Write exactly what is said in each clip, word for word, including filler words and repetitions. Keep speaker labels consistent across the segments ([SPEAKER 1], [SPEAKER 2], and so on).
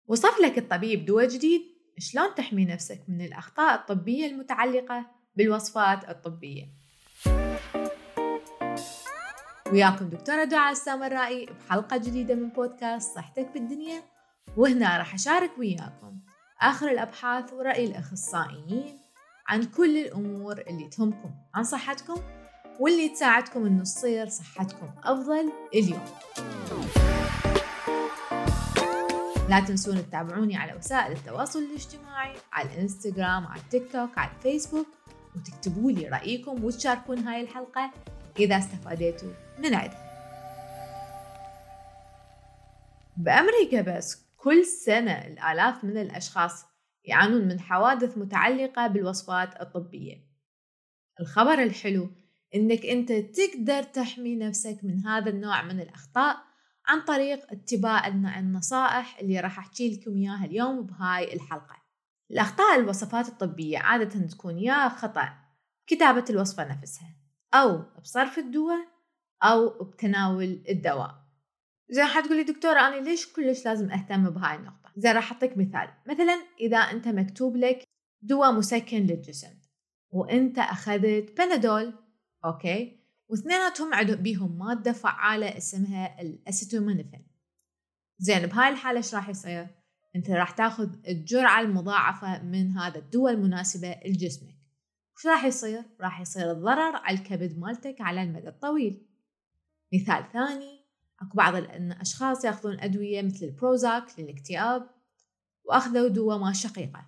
[SPEAKER 1] وصف لك الطبيب دواء جديد، شلون تحمي نفسك من الأخطاء الطبية المتعلقة بالوصفات الطبية. وياكم دكتورة دعاء السامرائي بحلقة جديدة من بودكاست صحتك بالدنيا، وهنا راح أشارك وياكم آخر الأبحاث ورأي الأخصائيين عن كل الأمور اللي تهمكم عن صحتكم واللي تساعدكم إنه تصير صحتكم أفضل اليوم. لا تنسون تتابعوني على وسائل التواصل الاجتماعي، على الانستغرام، على التيك توك، على الفيسبوك، وتكتبوا لي رأيكم وتشاركون هاي الحلقة إذا استفادتوا من عدها. بأمريكا بس كل سنة الآلاف من الأشخاص يعانون من حوادث متعلقة بالوصفات الطبية. الخبر الحلو إنك أنت تقدر تحمي نفسك من هذا النوع من الأخطاء عن طريق اتباع النصائح اللي راح أحكي لكم إياها اليوم بهاي الحلقة. الأخطاء الوصفات الطبية عادة تكون يا خطأ بكتابة الوصفة نفسها، أو بصرف الدواء، أو بتناول الدواء. زي حتقولي دكتورة أنا ليش كلش لازم أهتم بهاي النقطة؟ زي راح أعطيك مثال. مثلا إذا أنت مكتوب لك دواء مسكن للجسم وأنت أخذت بنادول، أوكي، واثنيناتهم عندهم بيهم مادة فعالة اسمها الأسيتامينوفين. زين بهاي الحالة إيش راح يصير؟ أنت راح تاخذ الجرعة المضاعفة من هذا الدواء المناسبة لجسمك. وش راح يصير؟ راح يصير الضرر على الكبد مالتك على المدى الطويل. مثال ثاني، أكو بعض الأشخاص يأخذون أدوية مثل البروزاك للاكتئاب، وأخذوا دواء مال شقيقة،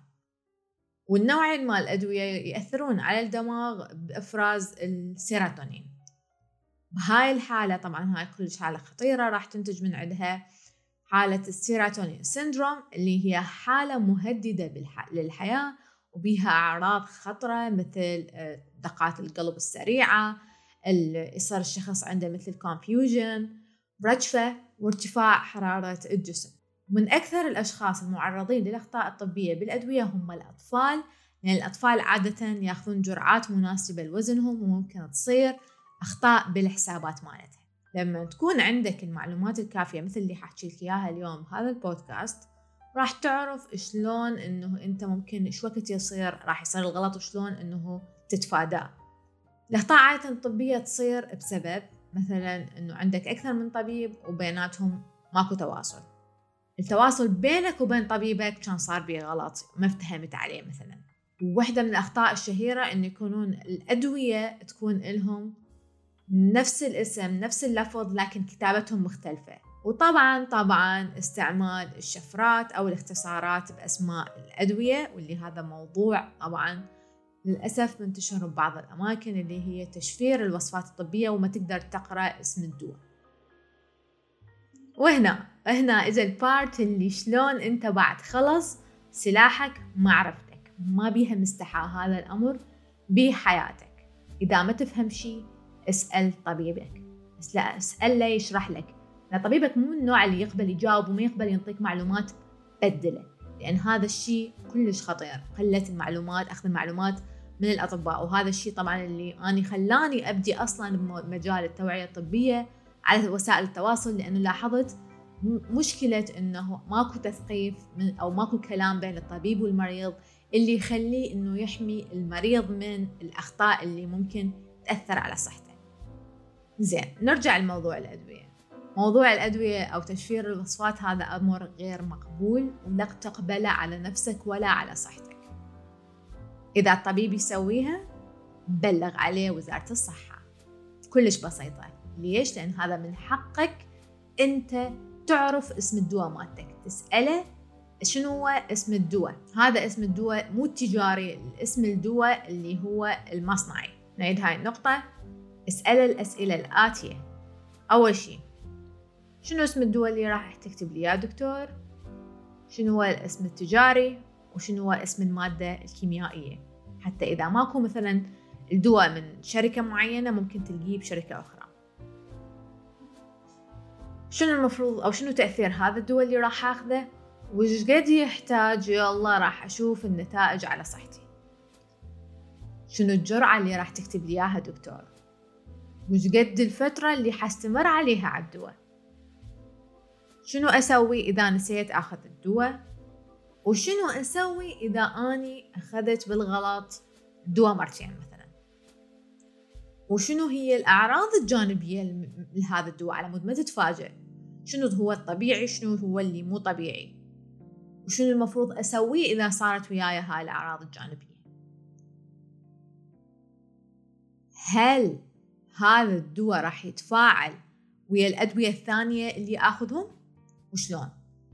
[SPEAKER 1] والنوعين مال الأدوية يأثرون على الدماغ بإفراز السيروتونين. بهاي الحالة طبعا هاي كلش حالة خطيرة، راح تنتج من عندها حالة السيروتونين سيندروم، اللي هي حالة مهددة بالح... للحياة، وبيها أعراض خطرة مثل دقات القلب السريعة، يصير الشخص عنده مثل confusion، رجفة، وارتفاع حرارة الجسم. من أكثر الأشخاص المعرضين للأخطاء الطبية بالأدوية هم الأطفال، لأن الأطفال عادة يأخذون جرعات مناسبة لوزنهم، وممكن تصير أخطاء بالحسابات مالتها. لما تكون عندك المعلومات الكافية مثل اللي حاحكي لك إياها اليوم بهذا البودكاست، راح تعرف شلون إنه أنت ممكن إيش وقت يصير راح يصير الغلط وشلون إنه تتفاداه. الأخطاء عادة الطبية تصير بسبب مثلا إنه عندك أكثر من طبيب وبيناتهم ماكو تواصل. التواصل بينك وبين طبيبك كان صار بيه غلط، ما افتهمت عليه مثلا. وواحدة من الأخطاء الشهيرة إنه يكونون الأدوية تكون لهم نفس الاسم نفس اللفظ لكن كتابتهم مختلفة. وطبعا طبعا استعمال الشفرات أو الاختصارات بأسماء الأدوية، واللي هذا موضوع طبعا للأسف منتشر ببعض الأماكن، اللي هي تشفير الوصفات الطبية وما تقدر تقرأ اسم الدواء. وهنا هنا إجا البارت اللي شلون أنت بعد خلص سلاحك معرفتك، ما بيها مستحى هذا الأمر بحياتك. إذا ما تفهم شيء اسأل طبيبك، اسأل له يشرح لك. لا، طبيبك مو النوع اللي يقبل يجاوب وما يقبل ينطيك معلومات بدله، لأن هذا الشيء كلش خطير، قلة المعلومات، أخذ المعلومات من الأطباء. وهذا الشيء طبعا اللي أنا خلاني أبدي أصلا بمجال التوعية الطبية على وسائل التواصل، لأنه لاحظت مشكلة إنه ماكو تثقيف من أو ماكو كلام بين الطبيب والمريض اللي يخليه إنه يحمي المريض من الأخطاء اللي ممكن تأثر على صحته. زين، نرجع لموضوع الأدوية. موضوع الأدوية أو تشفير الوصفات هذا أمر غير مقبول، ولا تقبله على نفسك ولا على صحتك. إذا الطبيب يسويها بلغ عليه وزارة الصحة، كلش بسيطة. ليش؟ لأن هذا من حقك أنت تعرف اسم الدواء مالتك، تسأله شنو هو اسم الدواء. هذا اسم الدواء مو التجاري، اسم الدواء اللي هو المصنعي. نعيد هاي النقطة، اسأل الأسئلة الآتية. أول شيء، شنو اسم الدواء اللي راح تكتب لي يا دكتور؟ شنو هو الاسم التجاري؟ وشنو هو اسم المادة الكيميائية؟ حتى إذا ماكو مثلا الدواء من شركة معينة ممكن تلقيه بشركة أخرى. شنو المفروض أو شنو تأثير هذا الدواء اللي راح أخذه؟ وش قد يحتاج؟ يلا راح أشوف النتائج على صحتي. شنو الجرعة اللي راح تكتب لي إياها دكتور؟ وش قد الفترة اللي حستمر عليها على الدواء؟ شنو أسوي إذا نسيت أخذ الدواء؟ وشنو أسوي إذا أني أخذت بالغلط دواء مرتين مثلا، وشنو هي الأعراض الجانبية لهذا الدواء على مود ما تتفاجئ، شنو هو الطبيعي شنو هو اللي مو طبيعي، وشنو المفروض أسويه إذا صارت وياي هاي الأعراض الجانبية. هل هذا الدواء راح يتفاعل ويا الأدوية الثانية اللي أخذهم وشلون؟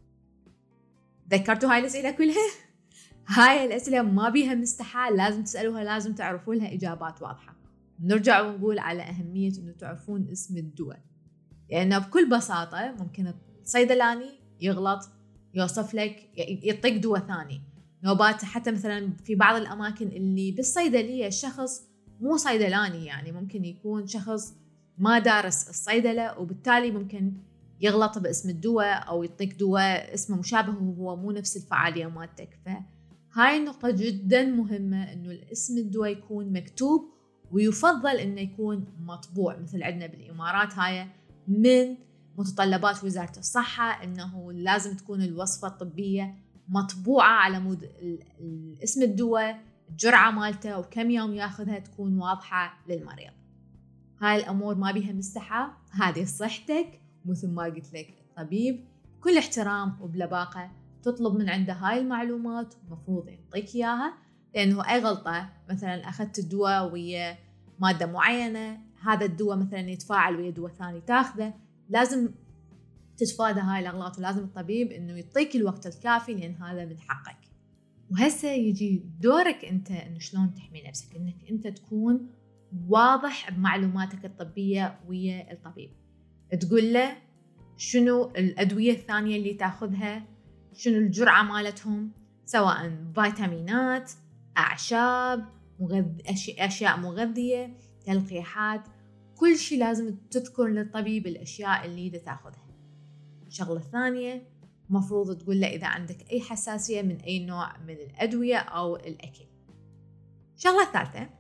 [SPEAKER 1] ذكرتوا هاي الأسئلة كلها؟ هاي الأسئلة ما بيها مستحيل، لازم تسألوها، لازم تعرفوا لها إجابات واضحة. نرجع ونقول على أهمية إنه تعرفون اسم الدواء، لأنه بكل بساطة ممكن الصيدلاني يغلط يوصف لك يعطيك دواء ثاني. نوبات حتى مثلا في بعض الأماكن اللي بالصيدلية الشخص مو صيدلاني، يعني ممكن يكون شخص ما دارس الصيدلة وبالتالي ممكن يغلط باسم الدواء أو يعطيك دواء اسمه مشابه وهو مو نفس الفعالية مالتك. فهاي النقطة جدا مهمة، إنه الاسم الدواء يكون مكتوب، ويفضل إنه يكون مطبوع مثل عندنا بالإمارات. هاي من متطلبات وزارة الصحة، إنه لازم تكون الوصفة الطبية مطبوعة على مود اسم الدواء، الجرعة مالته وكم يوم ياخذها تكون واضحة للمريض. هاي الأمور ما بيها مستحى، هذه صحتك. مثل ما قلت لك الطبيب بكل احترام وبلباقة تطلب من عنده هاي المعلومات مفروض يعطيك إياها، لأنه أي غلطة مثلا أخذت الدواء ويا مادة معينة، هذا الدواء مثلا يتفاعل ويا دواء ثاني تاخذه، لازم تتفادى هاي الأغلاط، ولازم الطبيب إنه يعطيك الوقت الكافي لأن هذا من حقك. وهسه يجي دورك أنت إنه شلون تحمي نفسك، إنك أنت تكون واضح بمعلوماتك الطبية ويا الطبيب، تقول له شنو الأدوية الثانية اللي تاخذها، شنو الجرعة مالتهم، سواء فيتامينات، أعشاب، مغذ... أشياء مغذية، تلقيحات، كل شيء لازم تذكر للطبيب الأشياء اللي دا تاخذها. الشغلة الثانية مفروض تقول له إذا عندك أي حساسية من أي نوع من الأدوية أو الأكل. الشغلة الثالثة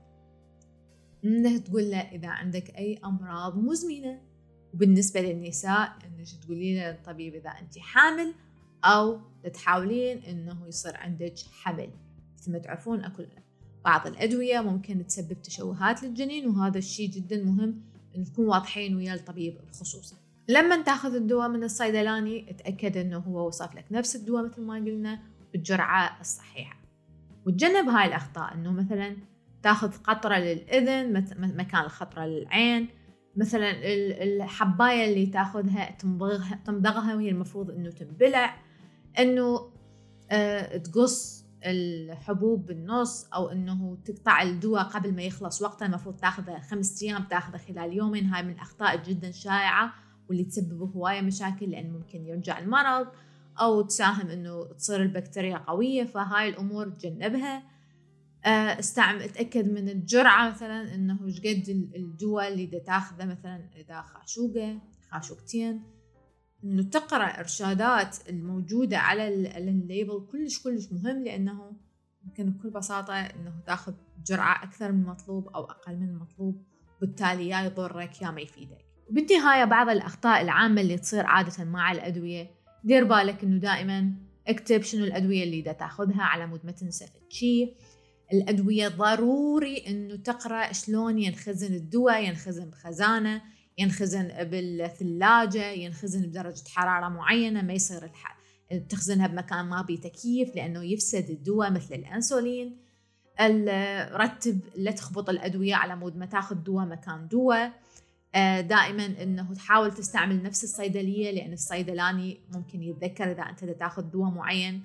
[SPEAKER 1] إنه تقول له إذا عندك أي أمراض مزمنة، وبالنسبة للنساء إنك تقولين للطبيب إذا أنت حامل أو تحاولين إنه يصير عندك حمل. مثل ما تعرفون أكل بعض الأدوية ممكن تسبب تشوهات للجنين، وهذا الشيء جدا مهم إن تكون واضحين ويا الطبيب بخصوصه. لما تاخذ الدواء من الصيدلاني اتأكد إنه هو وصف لك نفس الدواء مثل ما قلنا بالجرعة الصحيحة، وتجنب هاي الأخطاء، إنه مثلا تاخذ قطرة للأذن مكان الخطرة للعين، مثلا الحباية اللي تاخذها تمضغها تمضغها وهي المفروض إنه تنبلع، إنه أه تقص الحبوب بالنص، أو إنه تقطع الدواء قبل ما يخلص وقته، المفروض تاخذه خمسة أيام تاخذه خلال يومين. هاي من الأخطاء جدا شائعة واللي تسبب هواية مشاكل، لأن ممكن يرجع المرض أو تساهم إنه تصير البكتيريا قوية. فهاي الأمور تجنبها. استعمل اتأكد من الجرعة، مثلا إنه إيش قد الدواء اللي دا تاخذه، مثلا إذا خاشوقة خاشوقتين، إنه تقرأ إرشادات الموجودة على الليبل كلش كلش مهم، لأنه ممكن بكل بساطة إنه تاخذ جرعة أكثر من المطلوب أو أقل من المطلوب، بالتالي يا يضرك يا ما يفيدك. وبالنهاية بعض الأخطاء العامة اللي تصير عادة مع الأدوية، دير بالك إنه دائما اكتب شنو الأدوية اللي دا تاخذها على مود ما تنسى شيء. الأدوية ضروري إنه تقرأ شلون ينخزن الدواء، ينخزن بخزانة، ينخزن بالثلاجة، ينخزن بدرجة حرارة معينة، ما يصير الح... تخزنها بمكان ما بيه تكييف لأنه يفسد الدواء مثل الأنسولين. رتب لا تخبط الأدوية على مود ما تاخذ دواء مكان دواء. دائما إنه تحاول تستعمل نفس الصيدلية، لأن الصيدلاني ممكن يتذكر إذا أنت تاخذ دواء معين.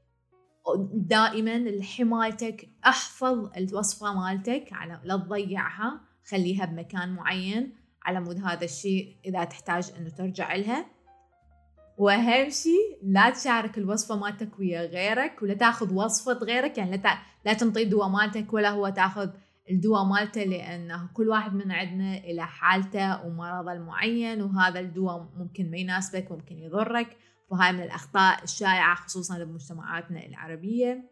[SPEAKER 1] دائما لحمايتك احفظ الوصفة مالتك على لا تضيعها، خليها بمكان معين على مود هذا الشيء إذا تحتاج إنه ترجع لها. وأهم شيء لا تشارك الوصفة مالتك ويا غيرك، ولا تاخذ وصفة غيرك، يعني لا ت... لا تنطي الدواء مالتك ولا هو تاخذ الدواء مالته، لأنه كل واحد من عندنا إلى حالته ومرضه المعين، وهذا الدواء ممكن ما يناسبك، ممكن يضرك. وهاي من الأخطاء الشائعة خصوصاً بمجتمعاتنا العربية.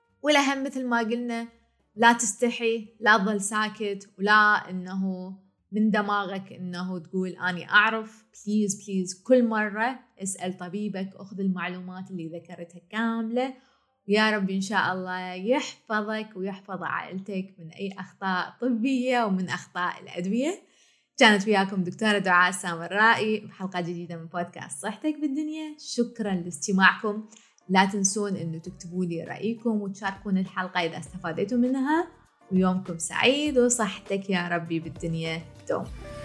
[SPEAKER 1] والأهم مثل ما قلنا لا تستحي، لا تظل ساكت، ولا إنه من دماغك إنه تقول أني أعرف. بليز بليز كل مرة اسأل طبيبك، أخذ المعلومات اللي ذكرتها كاملة، ويا رب إن شاء الله يحفظك ويحفظ عائلتك من أي أخطاء طبية ومن أخطاء الأدوية. كانت وياكم دكتورة دعاء السامرائي بحلقة جديدة من بودكاست صحتك بالدنيا. شكرا لاستماعكم. لا تنسون إنه تكتبوا لي رأيكم وتشاركون الحلقة إذا استفادتوا منها، ويومكم سعيد وصحتك يا ربي بالدنيا دوم.